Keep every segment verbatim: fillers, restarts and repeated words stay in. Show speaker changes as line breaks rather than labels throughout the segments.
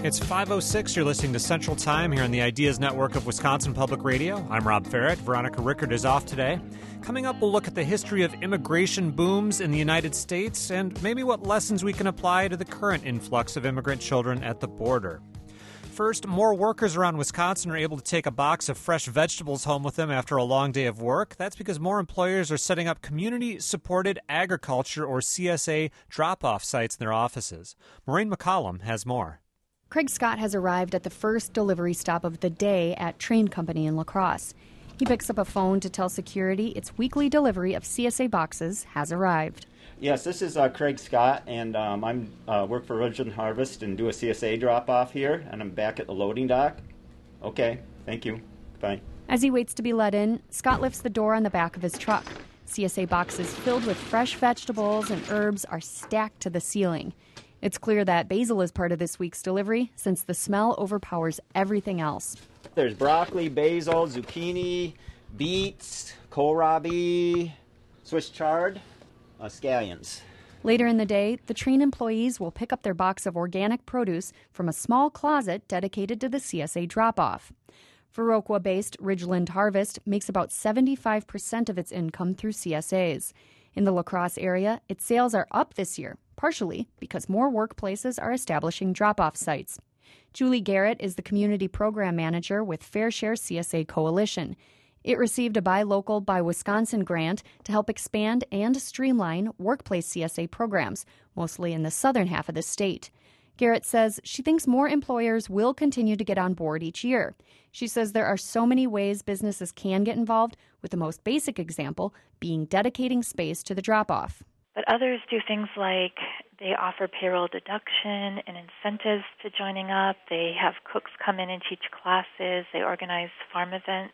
It's five oh six. You're listening to Central Time here on the Ideas Network of Wisconsin Public Radio. I'm Rob Farrett. Veronica Rickard is off today. Coming up, we'll look at the history of immigration booms in the United States and maybe what lessons we can apply to the current influx of immigrant children at the border. First, more workers around Wisconsin are able to take a box of fresh vegetables home with them after a long day of work. That's because more employers are setting up community-supported agriculture, or C S A, drop-off sites in their offices. Maureen McCollum has more.
Craig Scott has arrived at the first delivery stop of the day at Train Company in La Crosse. He picks up a phone to tell security its weekly delivery of C S A boxes has arrived.
Yes, this is uh, Craig Scott, and um, I'm uh, work for Ridgeland Harvest and do a C S A drop-off here, and I'm back at the loading dock. Okay, thank you. Bye.
As he waits to be let in, Scott lifts the door on the back of his truck. C S A boxes filled with fresh vegetables and herbs are stacked to the ceiling. It's clear that basil is part of this week's delivery, since the smell overpowers everything else.
There's broccoli, basil, zucchini, beets, kohlrabi, Swiss chard, uh, scallions.
Later in the day, the train employees will pick up their box of organic produce from a small closet dedicated to the C S A drop-off. Viroqua-based Ridgeland Harvest makes about seventy-five percent of its income through C S As. In the La Crosse area, its sales are up this year, partially because more workplaces are establishing drop-off sites. Julie Garrett is the community program manager with Fair Share C S A Coalition. It received a Buy Local, Buy Wisconsin grant to help expand and streamline workplace C S A programs, mostly in the southern half of the state. Garrett says she thinks more employers will continue to get on board each year. She says there are so many ways businesses can get involved, with the most basic example being dedicating space to the drop-off.
But others do things like they offer payroll deduction and incentives to joining up. They have cooks come in and teach classes. They organize farm events.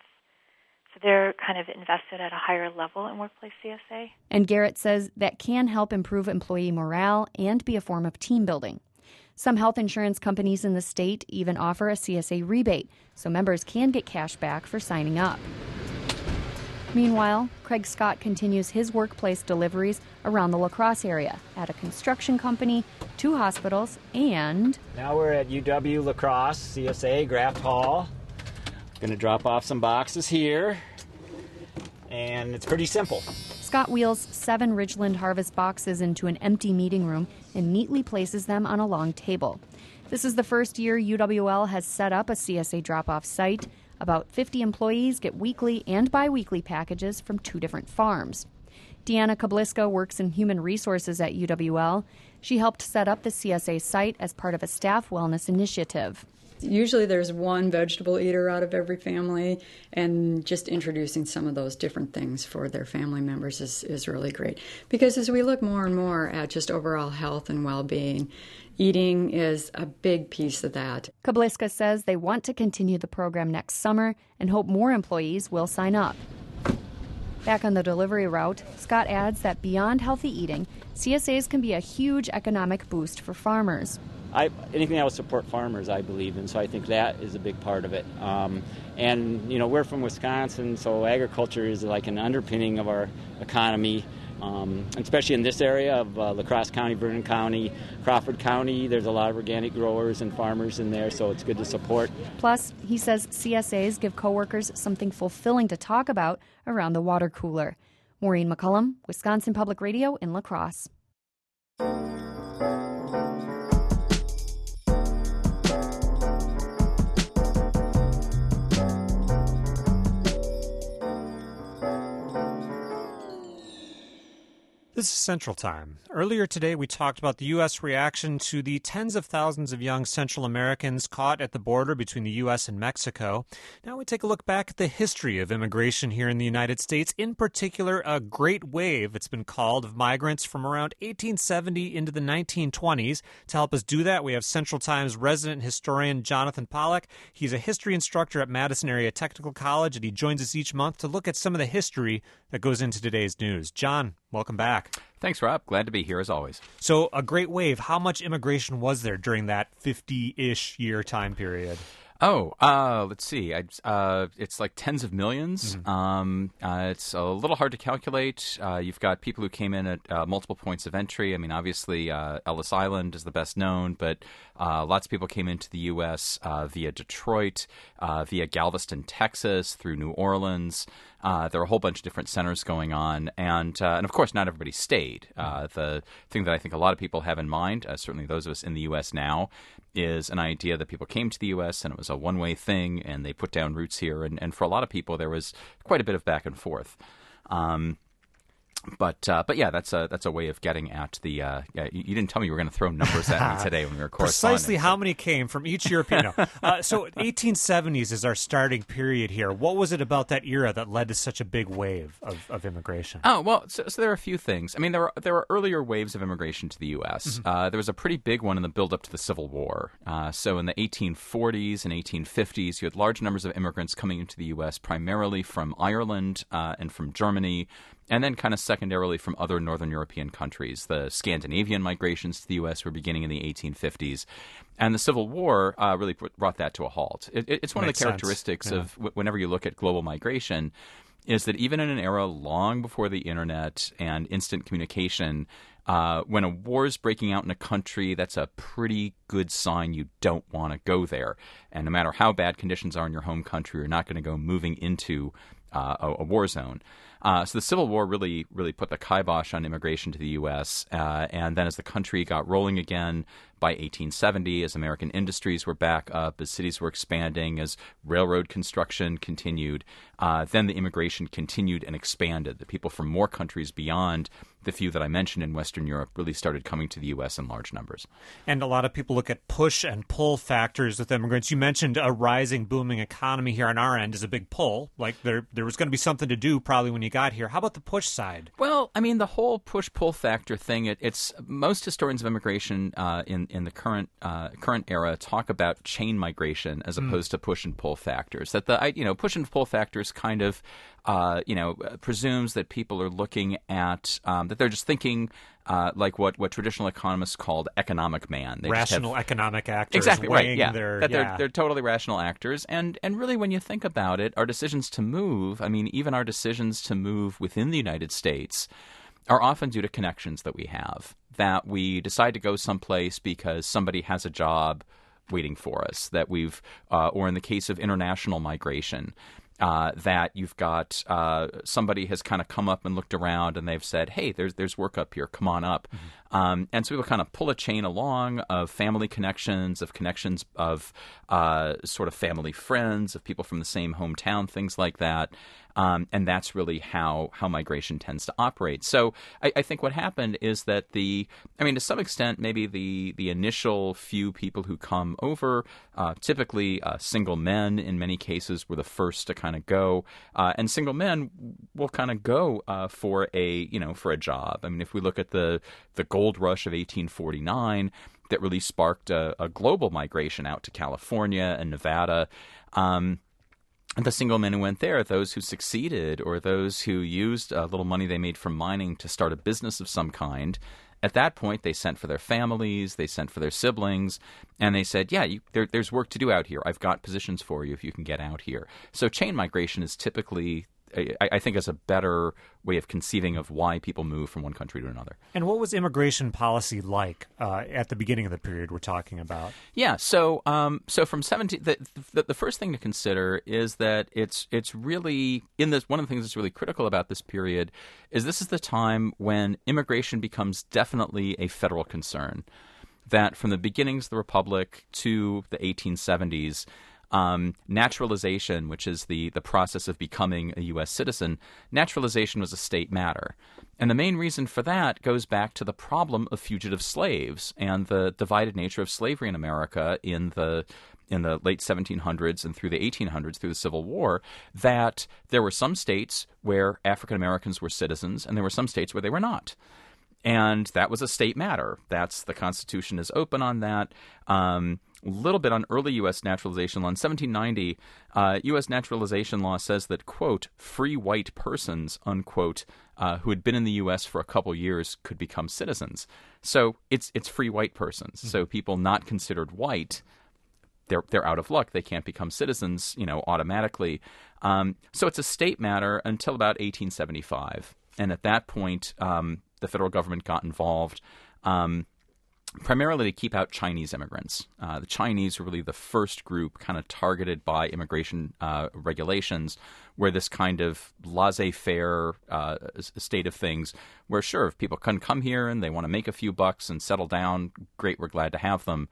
So they're kind of invested at a higher level in workplace C S A.
And Garrett says that can help improve employee morale and be a form of team building. Some health insurance companies in the state even offer a C S A rebate, so members can get cash back for signing up. Meanwhile, Craig Scott continues his workplace deliveries around the La Crosse area at a construction company, two hospitals, and...
Now we're at U W La Crosse, C S A, Graft Hall. Going to drop off some boxes here, and it's pretty simple.
Scott wheels seven Ridgeland Harvest boxes into an empty meeting room and neatly places them on a long table. This is the first year U W L has set up a C S A drop-off site. About fifty employees get weekly and biweekly packages from two different farms. Deanna Kabliska works in human resources at U W L. She helped set up the C S A site as part of a staff wellness initiative.
Usually there's one vegetable eater out of every family, and just introducing some of those different things for their family members is, is really great. Because as we look more and more at just overall health and well-being, eating is a big piece of that.
Kabliska says they want to continue the program next summer and hope more employees will sign up. Back on the delivery route, Scott adds that beyond healthy eating, C S As can be a huge economic boost for farmers.
I, anything that will support farmers, I believe in, so I think that is a big part of it. Um, and, you know, we're from Wisconsin, so agriculture is like an underpinning of our economy, um, especially in this area of uh, La Crosse County, Vernon County, Crawford County. There's a lot of organic growers and farmers in there, so it's good to support.
Plus, he says C S As give coworkers something fulfilling to talk about around the water cooler. Maureen McCullum, Wisconsin Public Radio in La Crosse.
This is Central Time. Earlier today, we talked about the U S reaction to the tens of thousands of young Central Americans caught at the border between the U S and Mexico. Now we take a look back at the history of immigration here in the United States, in particular a great wave, it's been called, of migrants from around eighteen seventy into the nineteen twenties. To help us do that, we have Central Time's resident historian Jonathan Pollack. He's a history instructor at Madison Area Technical College, and he joins us each month to look at some of the history that goes into today's news. John, welcome back.
Thanks, Rob. Glad to be here as always.
So, a great wave. How much immigration was there during that fifty-ish year time period?
Oh, uh, let's see. I, uh, it's like tens of millions.
Mm-hmm.
Um, uh, it's a little hard to calculate. Uh, you've got people who came in at uh, multiple points of entry. I mean, obviously, uh, Ellis Island is the best known, but uh, lots of people came into the U S uh, via Detroit, uh, via Galveston, Texas, through New Orleans. Uh, there are a whole bunch of different centers going on, and uh, and of course, not everybody stayed. Uh, the thing that I think a lot of people have in mind, uh, certainly those of us in the U S now, is an idea that people came to the U S and it was a one-way thing, and they put down roots here. And, and for a lot of people, there was quite a bit of back and forth. Um, But uh, but yeah, that's a that's a way of getting at the. Uh, yeah, you, you didn't tell me you were going to throw numbers at me today when we were corresponding.
Precisely how many came from each European. No. Uh, so eighteen seventies is our starting period here. What was it about that era that led to such a big wave of, of immigration?
Oh well, so, so there are a few things. I mean, there were there were earlier waves of immigration to the U S. Mm-hmm. Uh, there was a pretty big one in the build up to the Civil War. Uh, so in the eighteen forties and eighteen fifties, you had large numbers of immigrants coming into the U S primarily from Ireland uh, and from Germany. And then kind of secondarily from other Northern European countries. The Scandinavian migrations to the U S were beginning in the eighteen fifties. And the Civil War uh, really brought that to a halt. It, it's one
Makes
of the characteristics
sense. Yeah.
of w- whenever you look at global migration is that even in an era long before the internet and instant communication, uh, when a war is breaking out in a country, that's a pretty good sign you don't want to go there. And no matter how bad conditions are in your home country, you're not going to go moving into uh, a, a war zone. Uh, so the Civil War really, really put the kibosh on immigration to the U S. Uh, and then as the country got rolling again by eighteen seventy, as American industries were back up, as cities were expanding, as railroad construction continued, uh, then the immigration continued and expanded. The people from more countries beyond the few that I mentioned in Western Europe really started coming to the U S in large numbers.
And a lot of people look at push and pull factors with immigrants. You mentioned a rising, booming economy here on our end is a big pull. Like there, there was going to be something to do probably when you got here. How about the push side?
Well, I mean, the whole push-pull factor thing, it, it's most historians of immigration uh, in, in the current uh, current era talk about chain migration as opposed mm. to push and pull factors. That the you know push and pull factors kind of uh, you know presumes that people are looking at um, that they're just thinking uh, like what, what traditional economists called economic man. They
rational
just have,
economic actors.
Exactly right. Yeah,
their,
that
yeah.
they're they're totally rational actors. And and really, when you think about it, our decisions to move, I mean, even our decisions to move within the United States are often due to connections that we have, that we decide to go someplace because somebody has a job waiting for us, that we've, uh, or in the case of international migration, uh, that you've got uh, somebody has kind of come up and looked around and they've said, hey, there's there's work up here, come on up. Mm-hmm. Um, and so people kind of pull a chain along of family connections, of connections of uh, sort of family friends, of people from the same hometown, things like that. Um, and that's really how, how migration tends to operate. So I, I think what happened is that the, I mean, to some extent, maybe the, the initial few people who come over, uh, typically uh, single men in many cases were the first to kind of go. Uh, and single men will kind of go uh, for a, you know, for a job. I mean, if we look at the, the gold rush of eighteen forty-nine, that really sparked a, a global migration out to California and Nevada. Um, The single men who went there, those who succeeded or those who used a little money they made from mining to start a business of some kind, at that point they sent for their families, they sent for their siblings, and they said, yeah, you, there, there's work to do out here. I've got positions for you if you can get out here. So chain migration is typically, I, I think, is a better way of conceiving of why people move from one country to another.
And what was immigration policy like uh, at the beginning of the period we're talking about?
Yeah, so um, so from seventeen, the, the the first thing to consider is that it's it's really in this. One of the things that's really critical about this period is this is the time when immigration becomes definitely a federal concern. That from the beginnings of the Republic to the eighteen seventies. Um, naturalization, which is the, the process of becoming a U S citizen, naturalization was a state matter. And the main reason for that goes back to the problem of fugitive slaves and the divided nature of slavery in America in the in the late seventeen hundreds and through the eighteen hundreds, through the Civil War, that there were some states where African Americans were citizens and there were some states where they were not. And that was a state matter. That's the Constitution is open on that. Um, a little bit on early U S naturalization law. In seventeen ninety, uh, U S naturalization law says that, quote, free white persons, unquote, uh, who had been in the U S for a couple years could become citizens. So it's it's free white persons. Mm-hmm. So people not considered white they're they're out of luck. They can't become citizens, you know, automatically. Um, so it's a state matter until about eighteen seventy-five, and at that point, um, the federal government got involved. Um, primarily to keep out Chinese immigrants. Uh, the Chinese were really the first group kind of targeted by immigration uh, regulations, where this kind of laissez-faire uh, state of things, where sure, if people can come here and they want to make a few bucks and settle down, great, we're glad to have them,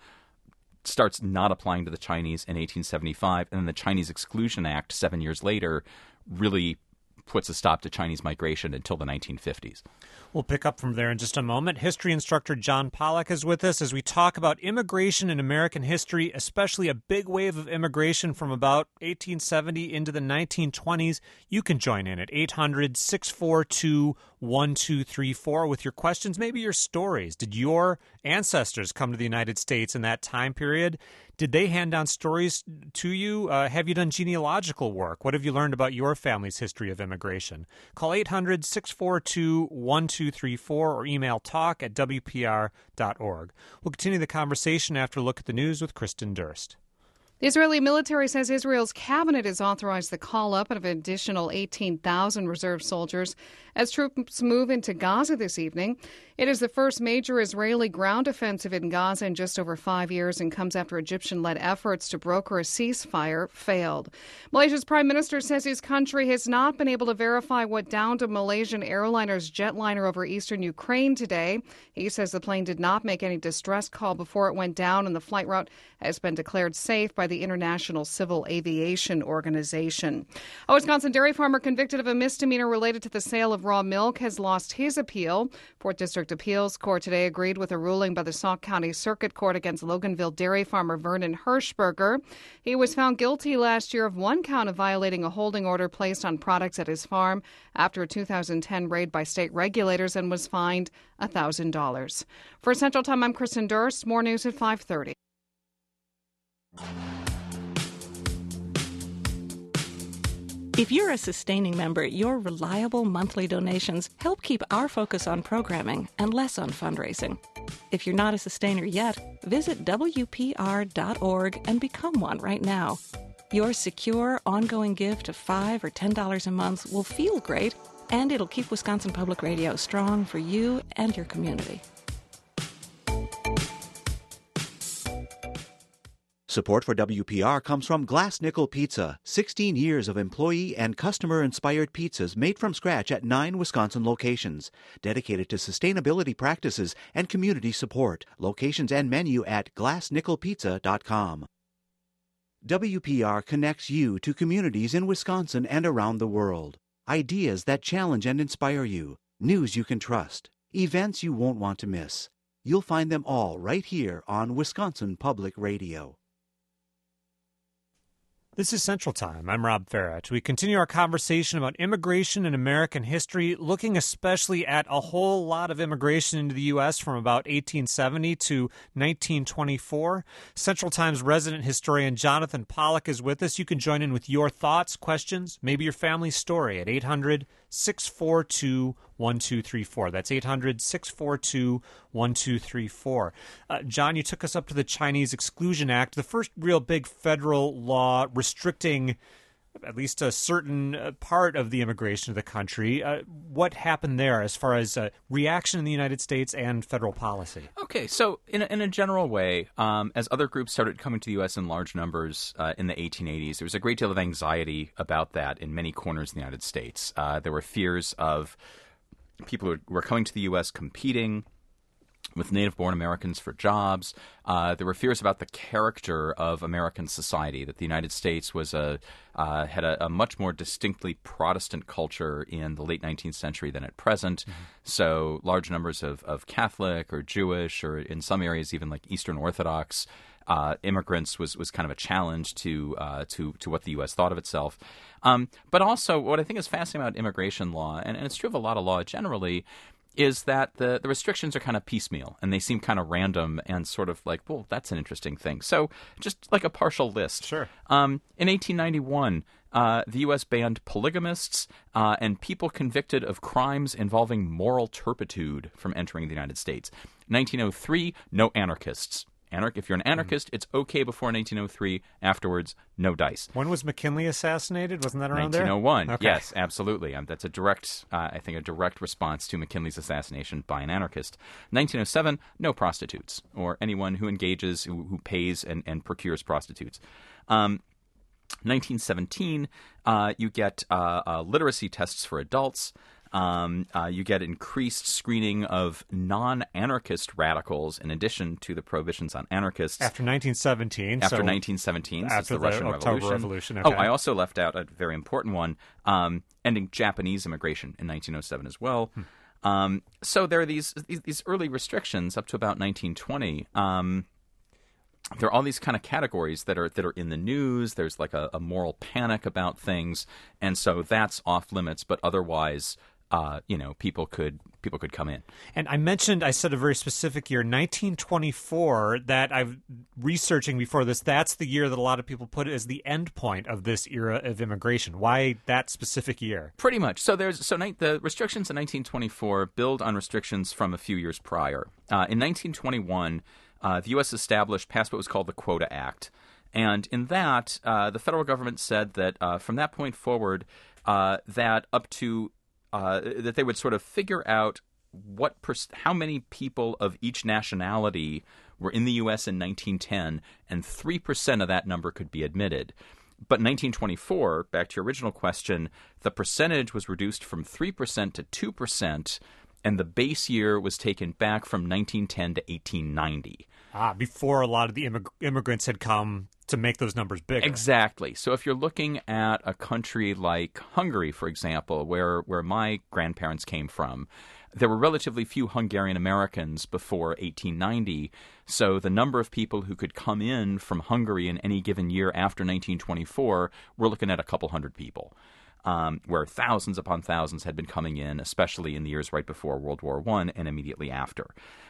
starts not applying to the Chinese in eighteen seventy-five. And then the Chinese Exclusion Act seven years later really puts a stop to Chinese migration until the nineteen fifties.
We'll pick up from there in just a moment. History instructor John Pollack is with us as we talk about immigration in American history, especially a big wave of immigration from about eighteen seventy into the nineteen twenties. You can join in at eight hundred, six four two, one two three four with your questions, maybe your stories. Did your ancestors come to the United States in that time period? Did they hand down stories to you? Uh, have you done genealogical work? What have you learned about your family's history of immigration? Call eight hundred, six four two, one two three four or email talk at w p r dot org. We'll continue the conversation after a look at the news with Kristen Durst.
The Israeli military says Israel's cabinet has authorized the call-up of an additional eighteen thousand reserve soldiers as troops move into Gaza this evening. It is the first major Israeli ground offensive in Gaza in just over five years and comes after Egyptian-led efforts to broker a ceasefire failed. Malaysia's prime minister says his country has not been able to verify what downed a Malaysian airliner's jetliner over eastern Ukraine today. He says the plane did not make any distress call before it went down, and the flight route has been declared safe by the International Civil Aviation Organization. A Wisconsin dairy farmer convicted of a misdemeanor related to the sale of raw milk has lost his appeal. Fourth District Appeals Court today agreed with a ruling by the Sauk County Circuit Court against Loganville dairy farmer Vernon Hirschberger. He was found guilty last year of one count of violating a holding order placed on products at his farm after a two thousand ten raid by state regulators and was fined one thousand dollars. For Central Time, I'm Kristen Durst. More news at five thirty.
If you're a sustaining member, your reliable monthly donations help keep our focus on programming and less on fundraising. If you're not a sustainer yet, visit w p r dot org and become one right now. Your secure, ongoing gift of five dollars or ten dollars a month will feel great, and it'll keep Wisconsin Public Radio strong for you and your community.
Support for W P R comes from Glass Nickel Pizza, sixteen years of employee and customer-inspired pizzas made from scratch at nine Wisconsin locations, dedicated to sustainability practices and community support. Locations and menu at glass nickel pizza dot com. W P R connects you to communities in Wisconsin and around the world. Ideas that challenge and inspire you. News you can trust. Events you won't want to miss. You'll find them all right here on Wisconsin Public Radio.
This is Central Time. I'm Rob Farrett. We continue our conversation about immigration in American history, looking especially at a whole lot of immigration into the U S from about eighteen seventy to nineteen twenty-four. Central Time's resident historian Jonathan Pollack is with us. You can join in with your thoughts, questions, maybe your family's story at eight hundred, six four two, one two three four. That's eight hundred, six four two, one two three four. Uh, John, you took us up to the Chinese Exclusion Act, the first real big federal law restricting at least a certain uh, part of the immigration of the country. Uh, what happened there as far as uh, reaction in the United States and federal policy?
Okay, so in a, in a general way, um, as other groups started coming to the U S in large numbers uh, in the eighteen eighties, there was a great deal of anxiety about that in many corners of the United States. Uh, there were fears of people who were coming to the U S competing with native-born Americans for jobs. Uh, there were fears about the character of American society, that the United States was a uh, had a, a much more distinctly Protestant culture in the late nineteenth century than at present. Mm-hmm. So large numbers of, of Catholic or Jewish, or in some areas even like Eastern Orthodox uh, immigrants was, was kind of a challenge to uh, to to what the U S thought of itself. Um, but also, what I think is fascinating about immigration law, and, and it's true of a lot of law generally, is that the, the restrictions are kind of piecemeal, and they seem kind of random and sort of like, well, that's an interesting thing. So just like a partial list.
Sure. Um,
in eighteen ninety-one, uh, the U S banned polygamists uh, and people convicted of crimes involving moral turpitude from entering the United States. nineteen oh three, no anarchists. Anarch- if you're an anarchist, mm. it's okay before nineteen oh three. Afterwards, no dice.
When was McKinley assassinated? Wasn't that around
nineteen oh one.
there?
nineteen oh one. Okay. Yes, absolutely. Um, that's a direct, uh, I think, a direct response to McKinley's assassination by an anarchist. nineteen oh seven, no prostitutes or anyone who engages, who, who pays and, and procures prostitutes. Um, nineteen seventeen, uh, you get uh, uh, literacy tests for adults. Um, uh, you get increased screening of non-anarchist radicals in addition to the prohibitions on anarchists.
After nineteen seventeen.
After
so
nineteen seventeen,
after
since the,
the
Russian
October
Revolution.
Revolution. Okay.
Oh, I also left out a very important one, um, ending Japanese immigration in nineteen oh seven as well. Hmm. Um, so there are these, these these early restrictions up to about nineteen twenty. Um, there are all these kind of categories that are that are in the news. There's like a, a moral panic about things, and so that's off limits. But otherwise, uh, you know, people could people could come in.
And I mentioned, I said a very specific year, nineteen twenty-four. That I'm researching before this. That's the year that a lot of people put it as the end point of this era of immigration. Why that specific year?
Pretty much. So there's so ni- the restrictions in nineteen twenty-four build on restrictions from a few years prior. Uh, in nineteen twenty-one. Uh, the U S established, passed what was called the Quota Act. And in that, uh, the federal government said that uh, from that point forward, uh, that up to, uh, that they would sort of figure out what per- how many people of each nationality were in the U S in nineteen ten, and three percent of that number could be admitted. But in nineteen twenty-four, back to your original question, the percentage was reduced from three percent to two percent, and the base year was taken back from nineteen ten to eighteen ninety.
Ah, before a lot of the immig- immigrants had come to make those numbers bigger.
Exactly. So if you're looking at a country like Hungary, for example, where, where my grandparents came from, there were relatively few Hungarian Americans before eighteen ninety. So the number of people who could come in from Hungary in any given year after nineteen twenty-four, we're looking at a couple hundred people. Um, where thousands upon thousands had been coming in, especially in the years right before World War One and immediately after.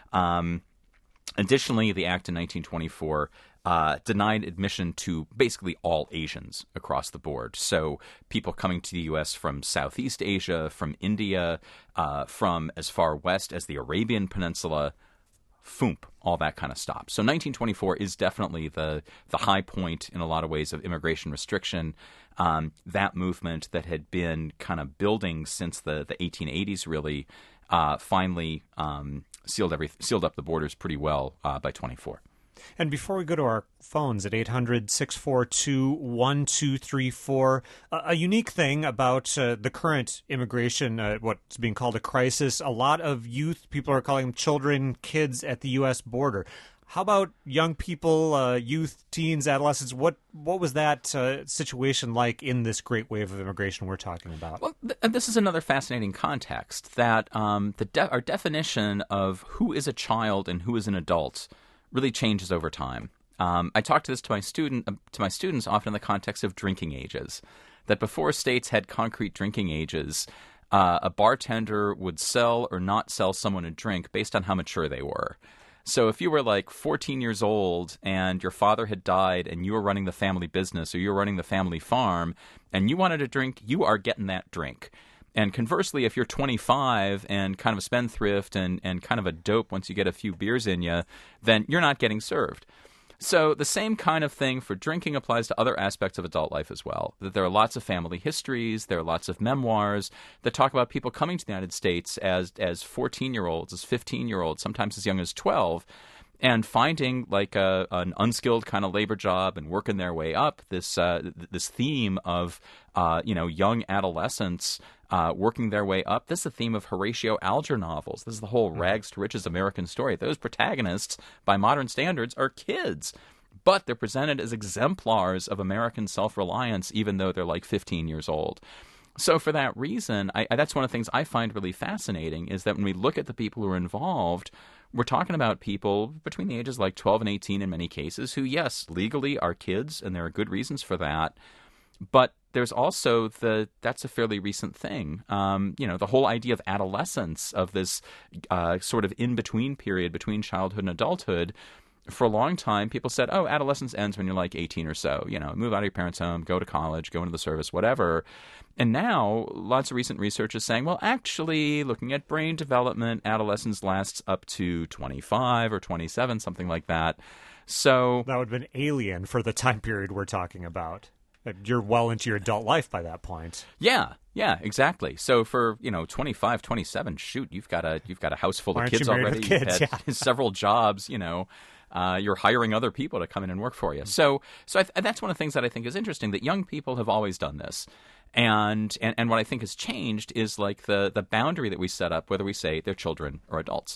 Um, additionally, the act in nineteen twenty-four uh, denied admission to basically all Asians across the board. So people coming to the U S from Southeast Asia, from India, uh, from as far west as the Arabian Peninsula, Foomp, all that kind of stopped. So nineteen twenty-four is definitely the the high point in a lot of ways of immigration restriction. Um, that movement that had been kind of building since the, the eighteen eighties really uh, finally um, sealed every sealed up the borders pretty well uh, by twenty-four.
And before we go to our phones at eight hundred, six four two, one two three four, a, a unique thing about uh, the current immigration, uh, what's being called a crisis, a lot of youth, people are calling them children, kids at the U S border. How about young people, uh, youth, teens, adolescents? What what was that uh, situation like in this great wave of immigration we're talking about?
Well, th- this is another fascinating context, that um, the de- our definition of who is a child and who is an adult really changes over time. Um, I talk to this to my student uh, to my students often in the context of drinking ages. That before states had concrete drinking ages, uh, a bartender would sell or not sell someone a drink based on how mature they were. So if you were like fourteen years old and your father had died and you were running the family business or you were running the family farm and you wanted a drink, you are getting that drink. And conversely, if you're twenty-five and kind of a spendthrift and, and kind of a dope once you get a few beers in you, then you're not getting served. So the same kind of thing for drinking applies to other aspects of adult life as well. That there are lots of family histories, there are lots of memoirs that talk about people coming to the United States as as fourteen-year-olds, as fifteen-year-olds, sometimes as young as twelve, and finding like a, an unskilled kind of labor job and working their way up. This uh, this theme of uh, you know young adolescents uh, working their way up. This is the theme of Horatio Alger novels. This is the whole rags to riches American story. Those protagonists, by modern standards, are kids, but they're presented as exemplars of American self-reliance, even though they're like fifteen years old. So for that reason, I, I, that's one of the things I find really fascinating, is that when we look at the people who are involved, we're talking about people between the ages like twelve and eighteen in many cases who, yes, legally are kids, and there are good reasons for that. But there's also the, that's a fairly recent thing. Um, you know, the whole idea of adolescence, of this uh, sort of in-between period between childhood and adulthood. For a long time, people said, oh, adolescence ends when you're like eighteen or so. You know, move out of your parents' home, go to college, go into the service, whatever. And now, lots of recent research is saying, well, actually, looking at brain development, adolescence lasts up to twenty-five or twenty-seven, something like that. So
that would have been alien for the time period we're talking about. You're well into your adult life by that point.
Yeah, yeah, exactly. So for, you know, twenty-five, twenty-seven, shoot, you've got a you've got a house full
Why
of
aren't
kids
you married
already.
with kids?
You've had
Yeah.
several jobs, you know. Uh, you're hiring other people to come in and work for you. So so I th- that's one of the things that I think is interesting, that young people have always done this. And, and and what I think has changed is like the the boundary that we set up, whether we say they're children or adults.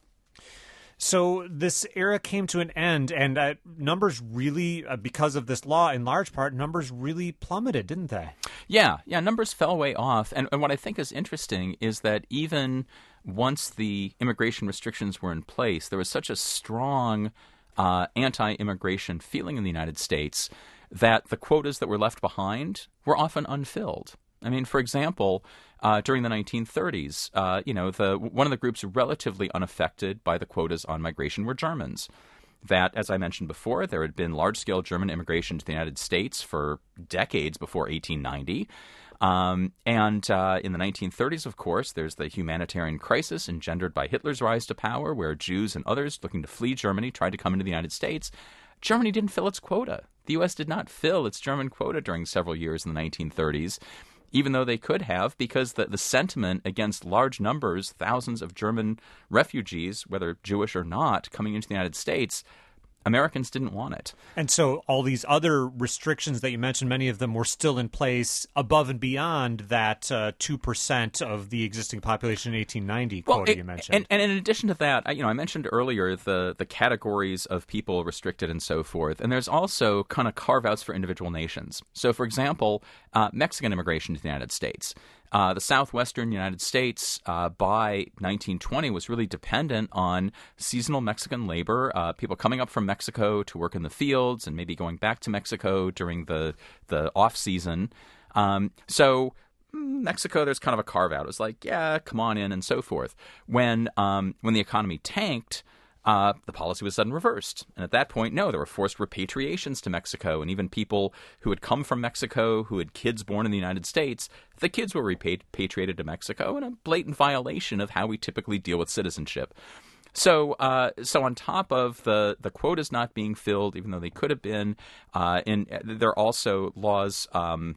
So this era came to an end, and uh, numbers really, uh, because of this law, in large part, numbers really plummeted, didn't they?
Yeah, yeah, numbers fell way off. And, and what I think is interesting is that even once the immigration restrictions were in place, there was such a strong uh, anti-immigration feeling in the United States that the quotas that were left behind were often unfilled. I mean, for example, uh, during the nineteen thirties, uh, you know, the one of the groups relatively unaffected by the quotas on migration were Germans. That, as I mentioned before, there had been large-scale German immigration to the United States for decades before eighteen ninety. Um, and uh, in the nineteen thirties, of course, there's the humanitarian crisis engendered by Hitler's rise to power, where Jews and others looking to flee Germany tried to come into the United States. Germany didn't fill its quota. The U S did not fill its German quota during several years in the nineteen thirties. Even though they could have, because the, the sentiment against large numbers, thousands of German refugees, whether Jewish or not, coming into the United States, Americans didn't want it.
And so all these other restrictions that you mentioned, many of them were still in place above and beyond that uh, two percent of the existing population in eighteen ninety
well,
quota
it,
you mentioned.
And, and in addition to that, I, you know, I mentioned earlier the, the categories of people restricted and so forth. And there's also kind of carve-outs for individual nations. So, for example, uh, Mexican immigration to the United States. Uh, the southwestern United States uh, by nineteen twenty was really dependent on seasonal Mexican labor, uh, people coming up from Mexico to work in the fields and maybe going back to Mexico during the, the off-season. Um, so Mexico, there's kind of a carve-out. It was like, yeah, come on in and so forth. When, um, when the economy tanked, Uh, the policy was suddenly reversed. And at that point, no, there were forced repatriations to Mexico. And even people who had come from Mexico, who had kids born in the United States, the kids were repatriated to Mexico in a blatant violation of how we typically deal with citizenship. So uh, so on top of the, the quotas not being filled, even though they could have been, uh, in, there are also laws um,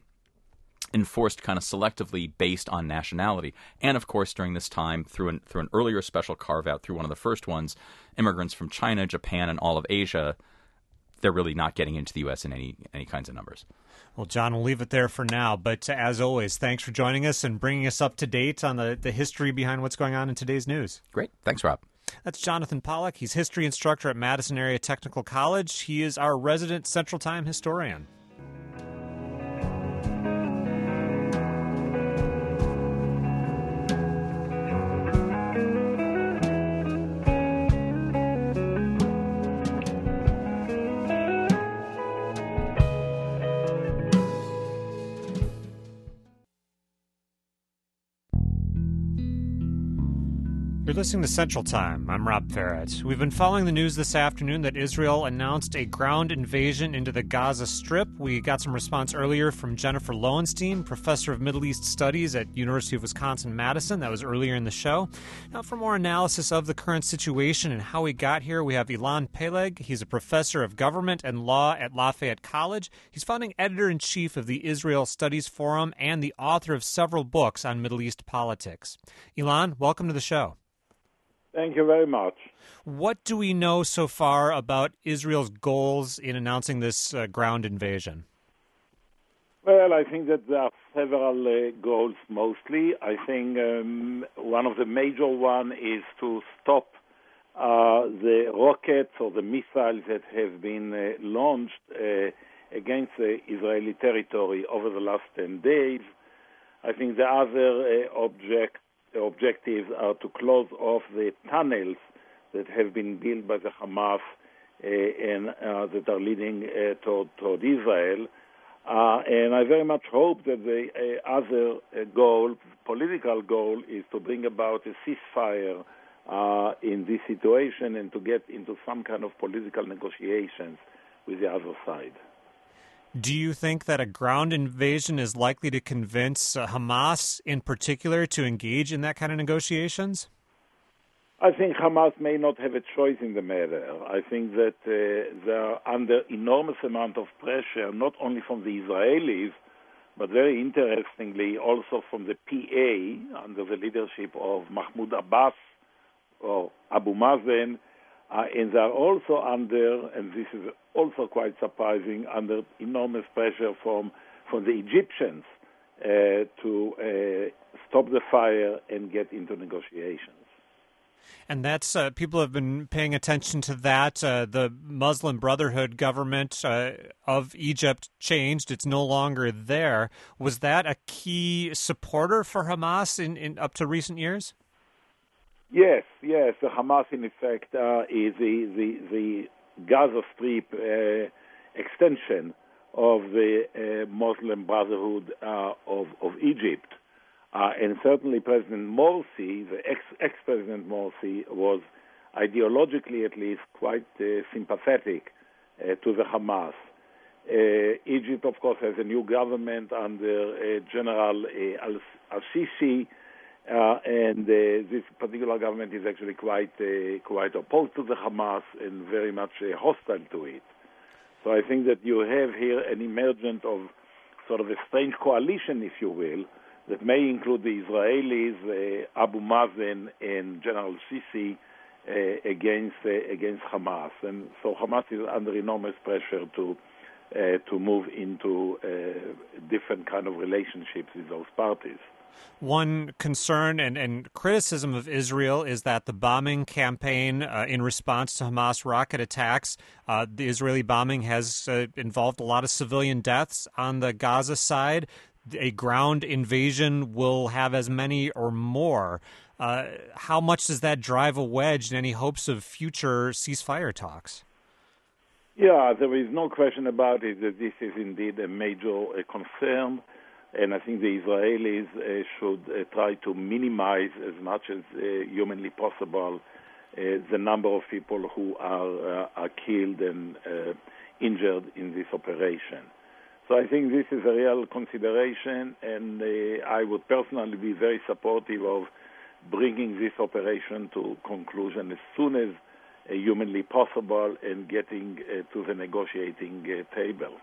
enforced kind of selectively based on nationality. And, of course, during this time, through an, through an earlier special carve-out, through one of the first ones, immigrants from China, Japan, and all of Asia, they're really not getting into the U S in any any kinds of numbers.
Well, John, we'll leave it there for now. But uh, as always, thanks for joining us and bringing us up to date on the, the history behind what's going on in today's news.
Great. Thanks, Rob.
That's Jonathan Pollack. He's history instructor at Madison Area Technical College. He is our resident Central Time historian. You're listening to Central Time. I'm Rob Ferret. We've been following the news this afternoon that Israel announced a ground invasion into the Gaza Strip. We got some response earlier from Jennifer Lowenstein, professor of Middle East Studies at University of Wisconsin-Madison. That was earlier in the show. Now, for more analysis of the current situation and how we got here, we have Ilan Peleg. He's a professor of government and law at Lafayette College. He's founding editor-in-chief of the Israel Studies Forum and the author of several books on Middle East politics. Ilan, welcome to the show.
Thank you very much.
What do we know so far about Israel's goals in announcing this uh, ground invasion?
Well, I think that there are several uh, goals mostly. I think um, one of the major ones is to stop uh, the rockets or the missiles that have been uh, launched uh, against the Israeli territory over the last ten days. I think the other uh, object The objectives are to close off the tunnels that have been built by the Hamas uh, and uh, that are leading uh, toward, toward Israel. Uh, and I very much hope that the uh, other uh, goal, political goal, is to bring about a ceasefire uh, in this situation and to get into some kind of political negotiations with the other side.
Do you think that a ground invasion is likely to convince uh, Hamas in particular to engage in that kind of negotiations?
I think Hamas may not have a choice in the matter. I think that uh, they are under enormous amount of pressure, not only from the Israelis, but very interestingly also from the P A under the leadership of Mahmoud Abbas or Abu Mazen, uh, and they are also under, and this is also quite surprising, under enormous pressure from from the Egyptians uh, to uh, stop the fire and get into negotiations.
And that's uh, people have been paying attention to that. Uh, the Muslim Brotherhood government uh, of Egypt changed; it's no longer there. Was that a key supporter for Hamas in, in up to recent years?
Yes, yes. The Hamas, in effect, uh, is the the, the Gaza Strip uh, extension of the uh, Muslim Brotherhood uh, of of Egypt. Uh, and certainly President Morsi, the ex, ex-President Morsi, was ideologically at least quite uh, sympathetic uh, to the Hamas. Uh, Egypt, of course, has a new government under uh, General uh, al-Sisi, uh, and uh, this particular government is actually quite uh, quite opposed to the Hamas and very much uh, hostile to it. So I think that you have here an emergence of sort of a strange coalition, if you will, that may include the Israelis, uh, Abu Mazen, and General Sisi uh, against uh, against Hamas, and so Hamas is under enormous pressure to uh, to move into uh, different kind of relationships with those parties.
One concern and, and criticism of Israel is that the bombing campaign uh, in response to Hamas rocket attacks, uh, the Israeli bombing has uh, involved a lot of civilian deaths on the Gaza side. A ground invasion will have as many or more. Uh, how much does that drive a wedge in any hopes of future ceasefire talks?
Yeah, there is no question about it that this is indeed a major uh, concern, and I think the Israelis uh, should uh, try to minimize as much as uh, humanly possible uh, the number of people who are, uh, are killed and uh, injured in this operation. So I think this is a real consideration, and uh, I would personally be very supportive of bringing this operation to conclusion as soon as uh, humanly possible and getting uh, to the negotiating uh, table.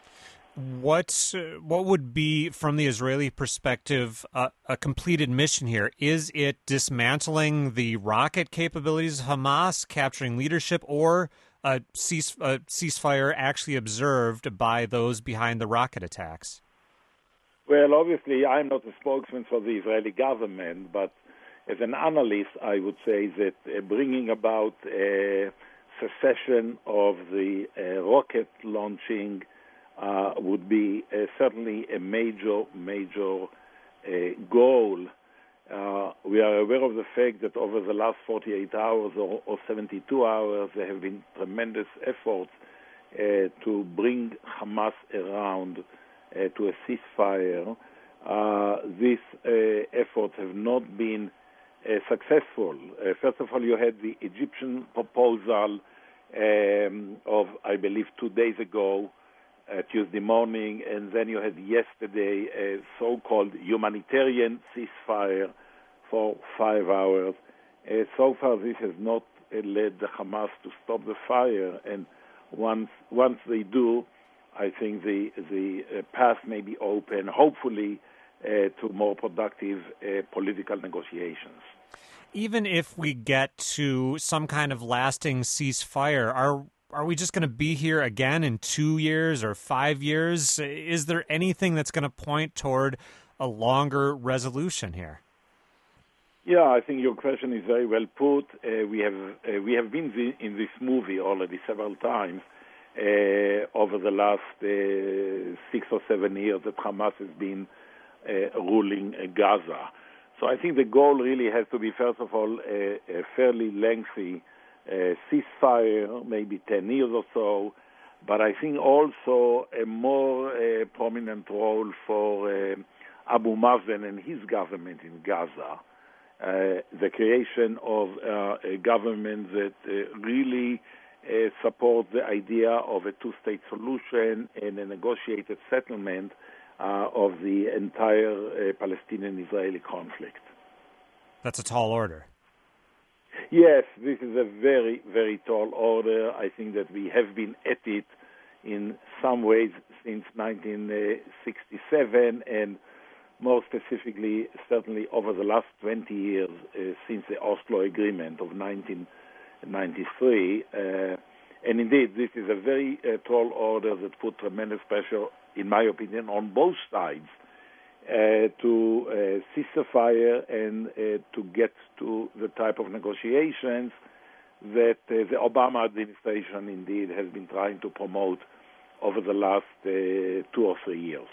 What uh, what would be, from the Israeli perspective, uh, a completed mission here? Is it dismantling the rocket capabilities of Hamas, capturing leadership, or a cease, uh, ceasefire actually observed by those behind the rocket attacks?
Well, obviously, I'm not a spokesman for the Israeli government, but as an analyst, I would say that uh, bringing about a cessation of the uh, rocket launching uh, would be uh, certainly a major, major uh, goal. Uh, we are aware of the fact that over the last forty-eight hours or, or seventy-two hours, there have been tremendous efforts uh, to bring Hamas around uh, to a ceasefire. Uh, these uh, efforts have not been uh, successful. Uh, first of all, you had the Egyptian proposal um, of, I believe, two days ago, uh, Tuesday morning, and then you had yesterday a so-called humanitarian ceasefire for five hours. Uh, so far, this has not uh, led the Hamas to stop the fire, and once once they do, I think the the uh, path may be open, hopefully, uh, to more productive uh, political negotiations.
Even if we get to some kind of lasting ceasefire, are are we just going to be here again in two years or five years? Is there anything that's going to point toward a longer resolution here?
Yeah, I think your question is very well put. Uh, we have uh, we have been in this movie already several times uh, over the last uh, six or seven years that Hamas has been uh, ruling uh, Gaza. So I think the goal really has to be, first of all, a, a fairly lengthy uh, ceasefire, maybe ten years or so, but I think also a more uh, prominent role for uh, Abu Mazen and his government in Gaza. Uh, the creation of uh, a government that uh, really uh, supports the idea of a two-state solution and a negotiated settlement uh, of the entire uh, Palestinian-Israeli conflict.
That's a tall order.
Yes, this is a very, very tall order. I think that we have been at it in some ways since nineteen sixty-seven, and more specifically, certainly over the last twenty years uh, since the Oslo Agreement of nineteen ninety-three. Uh, and indeed, this is a very uh, tall order that put tremendous pressure, in my opinion, on both sides uh, to uh, cease the fire and uh, to get to the type of negotiations that uh, the Obama administration indeed has been trying to promote over the last uh, two or three years.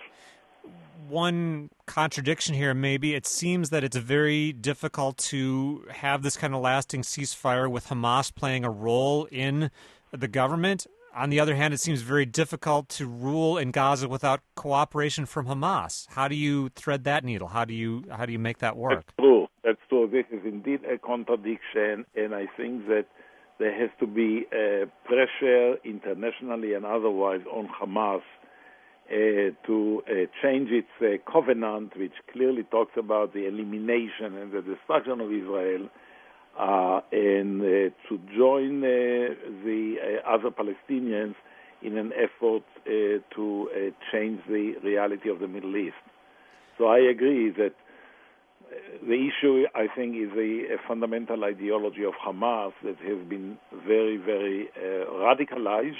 One contradiction here, maybe, it seems that it's very difficult to have this kind of lasting ceasefire with Hamas playing a role in the government. On the other hand, it seems very difficult to rule in Gaza without cooperation from Hamas. How do you thread that needle? How do you how do you make that work?
That's true. That's true. This is indeed a contradiction, and I think that there has to be uh, pressure internationally and otherwise on Hamas uh, to uh, change its uh, covenant, which clearly talks about the elimination and the destruction of Israel, uh, and uh, to join uh, the uh, other Palestinians in an effort uh, to uh, change the reality of the Middle East. So I agree that the issue, I think, is a, a fundamental ideology of Hamas that has been very, very uh, radicalized.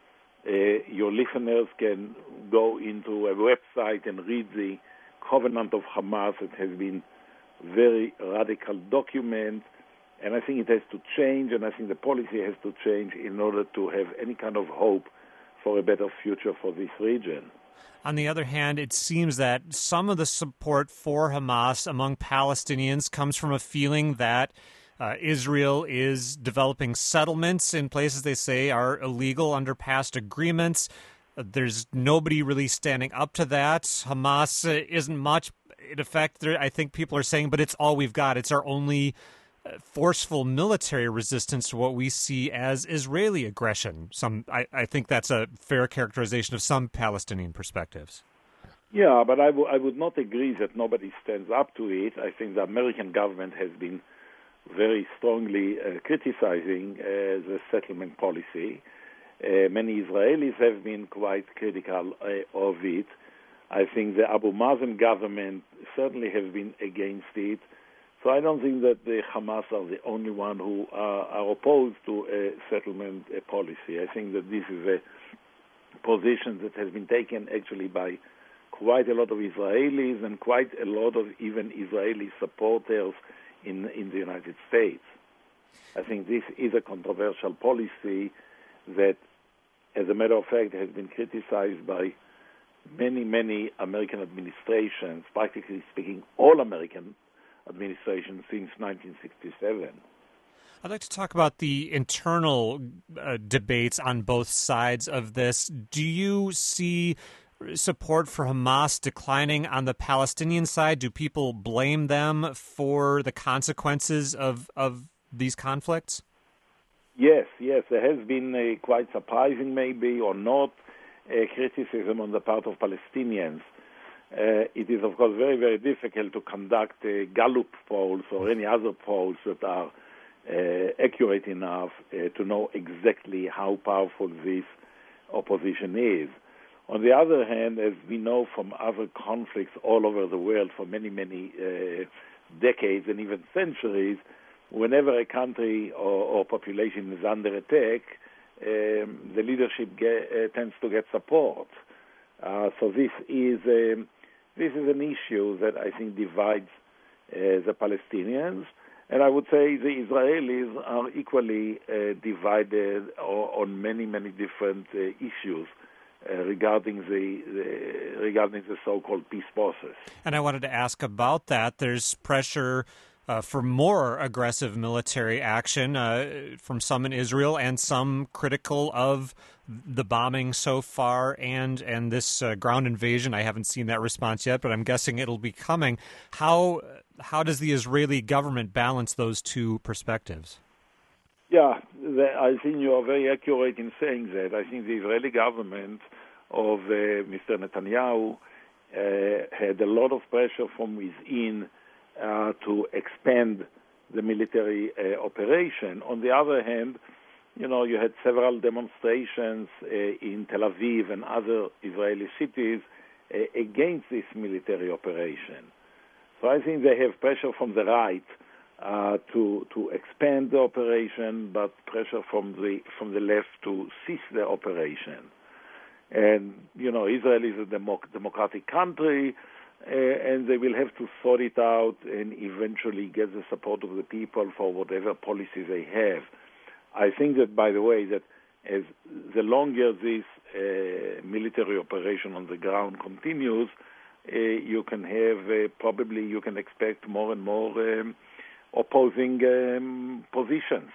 Uh, your listeners can go into a website and read the Covenant of Hamas. It has been very radical document, and I think it has to change, and I think the policy has to change in order to have any kind of hope for a better future for this region.
On the other hand, it seems that some of the support for Hamas among Palestinians comes from a feeling that uh, Israel is developing settlements in places they say are illegal under past agreements. Uh, there's nobody really standing up to that. Hamas uh, isn't much. In effect, there, I think people are saying, but it's all we've got. It's our only forceful military resistance to what we see as Israeli aggression. Some, I, I think that's a fair characterization of some Palestinian perspectives.
Yeah, but I, w- I would not agree that nobody stands up to it. I think the American government has been very strongly uh, criticizing uh, the settlement policy. Uh, many Israelis have been quite critical uh, of it. I think the Abu Mazen government certainly has been against it. So I don't think that the Hamas are the only one who are, are opposed to a settlement a policy. I think that this is a position that has been taken actually by quite a lot of Israelis and quite a lot of even Israeli supporters in, in the United States. I think this is a controversial policy that, as a matter of fact, has been criticized by many, many American administrations, practically speaking, all American administration since nineteen sixty-seven.
I'd like to talk about the internal uh, debates on both sides of this. Do you see support for Hamas declining on the Palestinian side? Do people blame them for the consequences of, of these conflicts?
Yes, yes. There has been a quite surprising, maybe, or not, a criticism on the part of Palestinians. Uh, it is, of course, very, very difficult to conduct uh, Gallup polls or any other polls that are uh, accurate enough uh, to know exactly how powerful this opposition is. On the other hand, as we know from other conflicts all over the world for many, many uh, decades and even centuries, whenever a country or, or population is under attack, um, the leadership get, uh, tends to get support. Uh, so this is um, this is an issue that I think divides uh, the Palestinians, and I would say the Israelis are equally uh, divided on many, many different uh, issues uh, regarding the, the regarding the so-called peace process.
And I wanted to ask about that. There's pressure Uh, for more aggressive military action uh, from some in Israel and some critical of the bombing so far and and this uh, ground invasion. I haven't seen that response yet, but I'm guessing it'll be coming. How how does the Israeli government balance those two perspectives?
Yeah, the, I think you are very accurate in saying that. I think the Israeli government of uh, Mister Netanyahu uh, had a lot of pressure from within Uh, to expand the military uh, operation. On the other hand, you know, you had several demonstrations uh, in Tel Aviv and other Israeli cities uh, against this military operation. So I think they have pressure from the right uh, to to expand the operation, but pressure from the from the left to cease the operation. And you know, Israel is a democ- democratic country, uh, and they will have to sort it out and eventually get the support of the people for whatever policy they have. I think that, by the way, that as the longer this uh, military operation on the ground continues, uh, you can have uh, probably you can expect more and more um, opposing um, positions,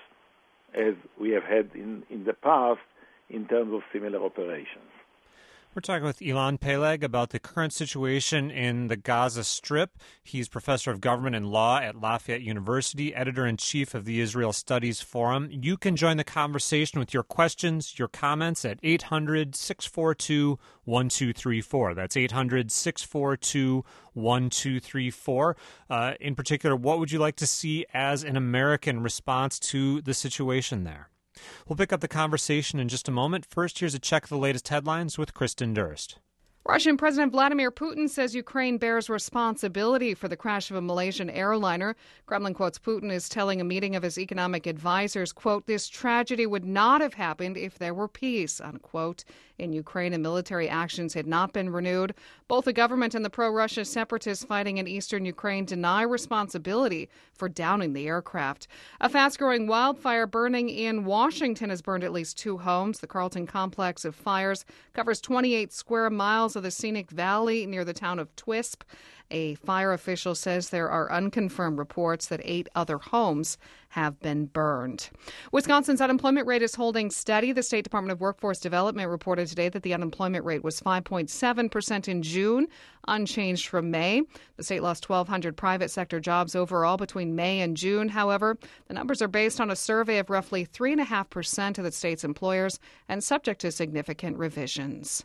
as we have had in, in the past in terms of similar operations.
We're talking with Ilan Peleg about the current situation in the Gaza Strip. He's professor of government and law at Lafayette University, editor-in-chief of the Israel Studies Forum. You can join the conversation with your questions, your comments at eight hundred, six four two, one two three four. That's eight hundred, six four two, one two three four. Uh, in particular, what would you like to see as an American response to the situation there? We'll pick up the conversation in just a moment. First, here's a check of the latest headlines with Kristen Durst.
Russian President Vladimir Putin says Ukraine bears responsibility for the crash of a Malaysian airliner. Kremlin quotes Putin as telling a meeting of his economic advisors, quote, "This tragedy would not have happened if there were peace," unquote. In Ukraine, and military actions had not been renewed. Both the government and the pro-Russia separatists fighting in eastern Ukraine deny responsibility for downing the aircraft. A fast-growing wildfire burning in Washington has burned at least two homes. The Carlton complex of fires covers twenty-eight square miles of the scenic valley near the town of Twisp. A fire official says there are unconfirmed reports that eight other homes have been burned. Wisconsin's unemployment rate is holding steady. The State Department of Workforce Development reported today that the unemployment rate was five point seven percent in June, unchanged from May. The state lost twelve hundred private sector jobs overall between May and June. However, the numbers are based on a survey of roughly three point five percent of the state's employers and subject to significant revisions.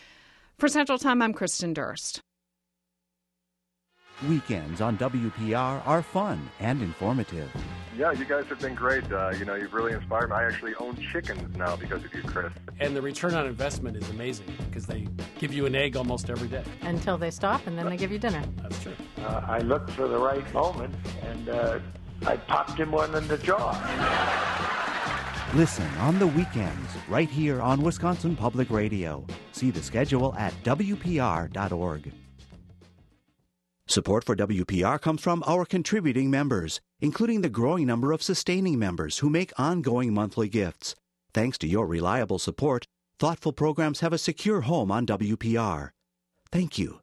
For Central Time, I'm Kristen Durst.
Weekends on W P R are fun and informative.
Yeah, you guys have been great. Uh, you know, you've really inspired me. I actually own chickens now because of you, Chris.
And the return on investment is amazing because they give you an egg almost every day.
Until they stop, and then they give you dinner.
That's true.
Uh, I looked for the right moment, and uh, I popped him one in the jaw.
Listen on the weekends right here on Wisconsin Public Radio. See the schedule at W P R dot org. Support for W P R comes from our contributing members, including the growing number of sustaining members who make ongoing monthly gifts. Thanks to your reliable support, thoughtful programs have a secure home on W P R. Thank you.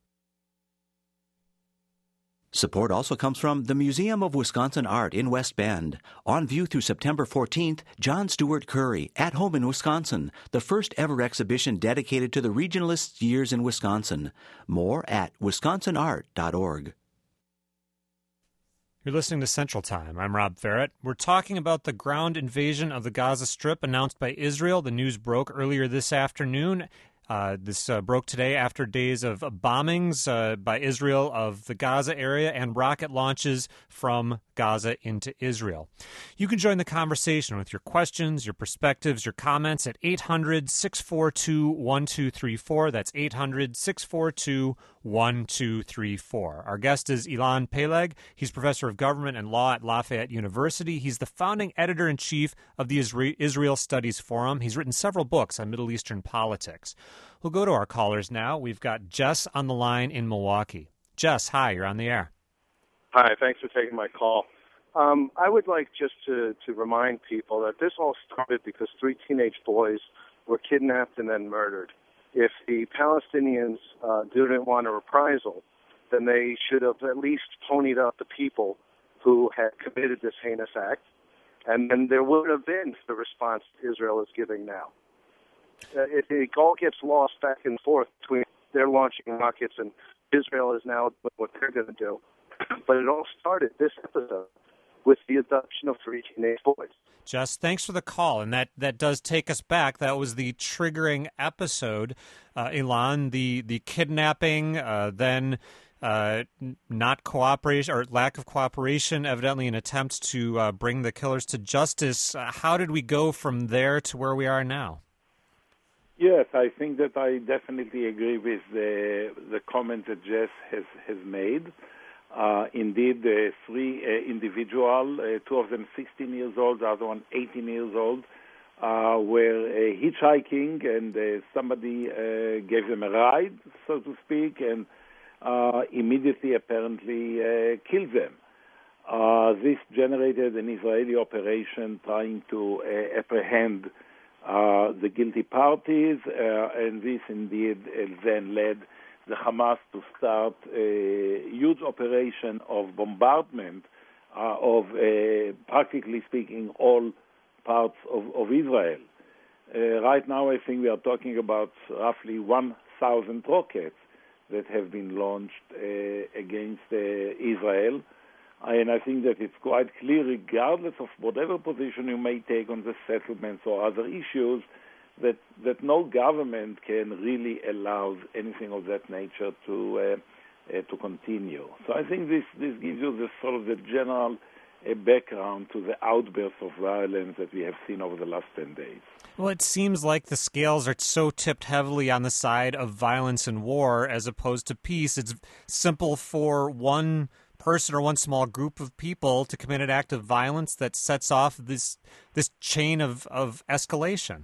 Support also comes from the Museum of Wisconsin Art in West Bend. On view through September fourteenth, John Stewart Curry, At Home in Wisconsin, the first ever exhibition dedicated to the regionalists' years in Wisconsin. More at wisconsin art dot org.
You're listening to Central Time. I'm Rob Ferrett. We're talking about the ground invasion of the Gaza Strip announced by Israel. The news broke earlier this afternoon. Uh, this uh, broke today after days of bombings uh, by Israel of the Gaza area and rocket launches from Gaza into Israel. You can join the conversation with your questions, your perspectives, your comments at eight hundred, six four two, one two three four. That's eight hundred, six four two, one two three four. Our guest is Ilan Peleg. He's professor of government and law at Lafayette University. He's the founding editor-in-chief of the Israel Studies Forum. He's written several books on Middle Eastern politics. We'll go to our callers now. We've got Jess on the line in Milwaukee. Jess, hi, you're on the air.
Hi, thanks for taking my call. Um, I would like just to, to remind people that this all started because three teenage boys were kidnapped and then murdered. If the Palestinians uh, didn't want a reprisal, then they should have at least ponied up the people who had committed this heinous act, and then there would have been the response Israel is giving now. Uh, it, it all gets lost back and forth between they're launching rockets and Israel is now doing what they're going to do. But it all started this episode with the abduction of three teenage boys.
Jess, thanks for the call, and that, that does take us back. That was the triggering episode, uh, Ilan, the, the kidnapping, uh, then uh, not cooperation or lack of cooperation, evidently an attempt to uh, bring the killers to justice. Uh, how did we go from there to where we are now?
Yes, I think that I definitely agree with the the comment that Jess has has made. Uh, indeed, uh, three uh, individuals, uh, two of them sixteen years old, the other one eighteen years old, uh, were uh, hitchhiking, and uh, somebody uh, gave them a ride, so to speak, and uh, immediately apparently uh, killed them. Uh, this generated an Israeli operation trying to uh, apprehend uh, the guilty parties, uh, and this indeed uh, then led the Hamas to start a huge operation of bombardment uh, of, uh, practically speaking, all parts of, of Israel. Uh, right now, I think we are talking about roughly one thousand rockets that have been launched uh, against uh, Israel. And I think that it's quite clear, regardless of whatever position you may take on the settlements or other issues, that that no government can really allow anything of that nature to uh, uh, to continue. So I think this, this gives you the sort of the general uh, background to the outburst of violence that we have seen over the last ten days.
Well, it seems like the scales are so tipped heavily on the side of violence and war as opposed to peace. It's simple for one person or one small group of people to commit an act of violence that sets off this this chain of, of escalation.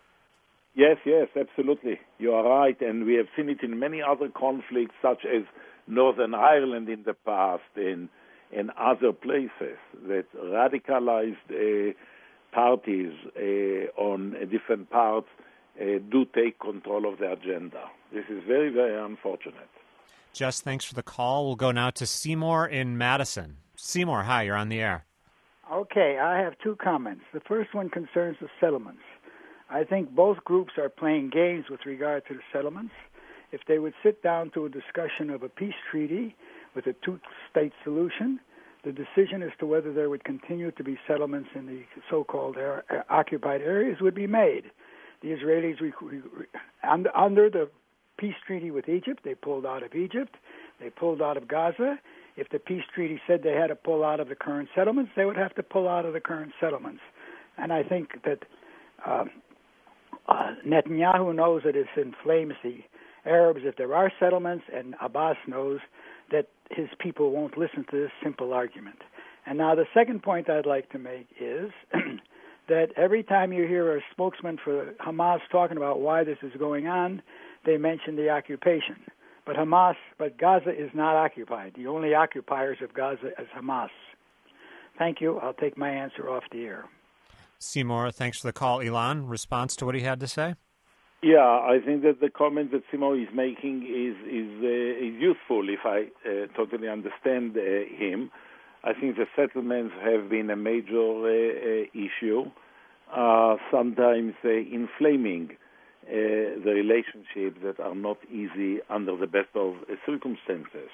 Yes, yes, absolutely. You are right, and we have seen it in many other conflicts, such as Northern Ireland in the past and, and other places, that radicalized uh, parties uh, on uh, different parts uh, do take control of the agenda. This is very, very unfortunate.
Jess, thanks for the call. We'll go now to Seymour in Madison. Seymour, hi, you're on the air.
Okay, I have two comments. The first one concerns the settlements. I think both groups are playing games with regard to the settlements. If they would sit down to a discussion of a peace treaty with a two-state solution, the decision as to whether there would continue to be settlements in the so-called air, uh, occupied areas would be made. The Israelis, we, we, under, under the peace treaty with Egypt, they pulled out of Egypt, they pulled out of Gaza. If the peace treaty said they had to pull out of the current settlements, they would have to pull out of the current settlements. And I think that um, Uh, Netanyahu knows that it inflames the Arabs if there are settlements, and Abbas knows that his people won't listen to this simple argument. And now the second point I'd like to make is that every time you hear a spokesman for Hamas talking about why this is going on, they mention the occupation. But Hamas, but Gaza is not occupied. The only occupiers of Gaza is Hamas. Thank you. I'll take my answer off the air.
Seymour, thanks for the call. Ilan, response to what he had to say?
Yeah, I think that the comment that Seymour is making is is, uh, is useful if I uh, totally understand uh, him. I think the settlements have been a major uh, uh, issue, uh, sometimes uh, inflaming uh, the relationships that are not easy under the best of uh, circumstances.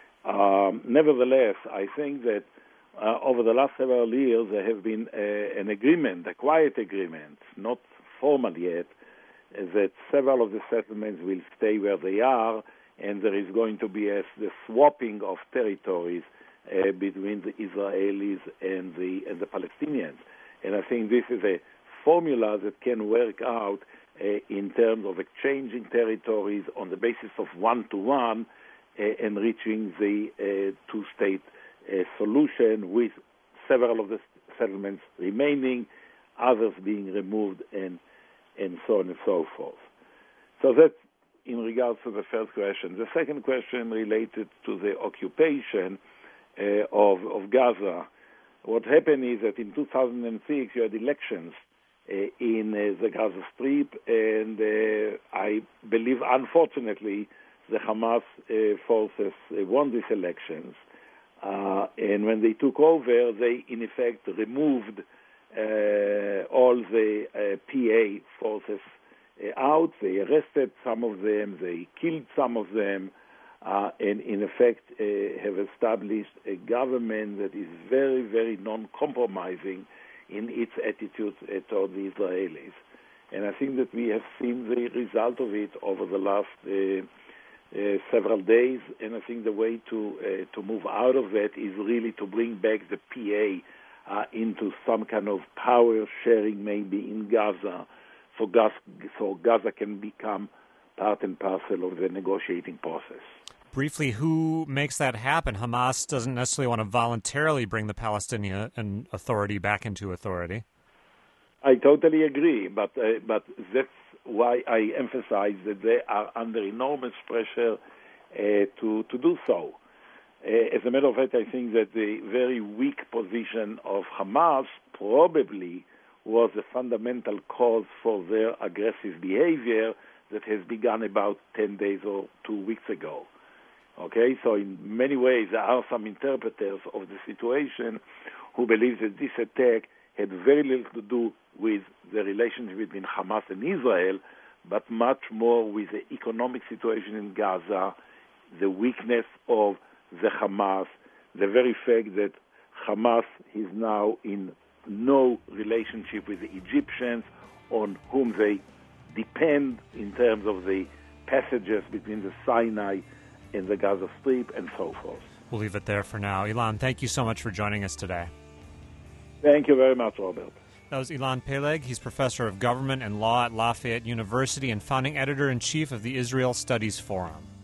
Um, nevertheless, I think that Uh, over the last several years, there have been uh, an agreement, a quiet agreement, not formal yet, uh, that several of the settlements will stay where they are, and there is going to be a, the swapping of territories uh, between the Israelis and the, and the Palestinians. And I think this is a formula that can work out uh, in terms of exchanging territories on the basis of one-to-one uh, and reaching the uh, two-state a solution with several of the settlements remaining, others being removed, and and so on and so forth. So that's in regards to the first question. The second question related to the occupation uh, of, of Gaza. What happened is that in two thousand six you had elections uh, in uh, the Gaza Strip, and uh, I believe, unfortunately, the Hamas uh, forces uh, won these elections. Uh, and when they took over, they in effect removed uh, all the uh, P A forces uh, out. They arrested some of them, they killed some of them, uh, and in effect uh, have established a government that is very, very non-compromising in its attitude uh, toward the Israelis. And I think that we have seen the result of it over the last uh, uh, several days, and I think the way to uh, to move out of that is really to bring back the P A uh, into some kind of power sharing, maybe in Gaza, so Gaza, so Gaza can become part and parcel of the negotiating process.
Briefly, who makes that happen? Hamas doesn't necessarily want to voluntarily bring the Palestinian Authority back into authority.
I totally agree, but uh, but that's why I emphasize that they are under enormous pressure uh, to to do so. Uh, as a matter of fact, I think that the very weak position of Hamas probably was a fundamental cause for their aggressive behavior that has begun about ten days or two weeks ago. Okay, so in many ways there are some interpreters of the situation who believe that this attack had very little to do with the relationship between Hamas and Israel, but much more with the economic situation in Gaza, the weakness of the Hamas, the very fact that Hamas is now in no relationship with the Egyptians, on whom they depend in terms of the passages between the Sinai and the Gaza Strip, and so forth.
We'll leave it there for now. Ilan, thank you so much for joining us today.
Thank you very much, Robert.
That was Ilan Peleg. He's professor of government and law at Lafayette University and founding editor-in-chief of the Israel Studies Forum.